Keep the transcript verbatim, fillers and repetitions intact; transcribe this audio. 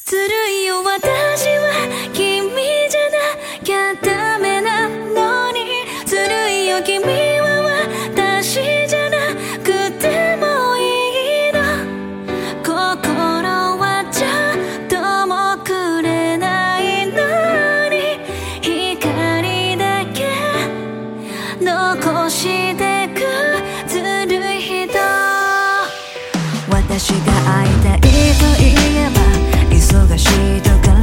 ずるいよ私は君じゃなきゃダメなのにずるいよ君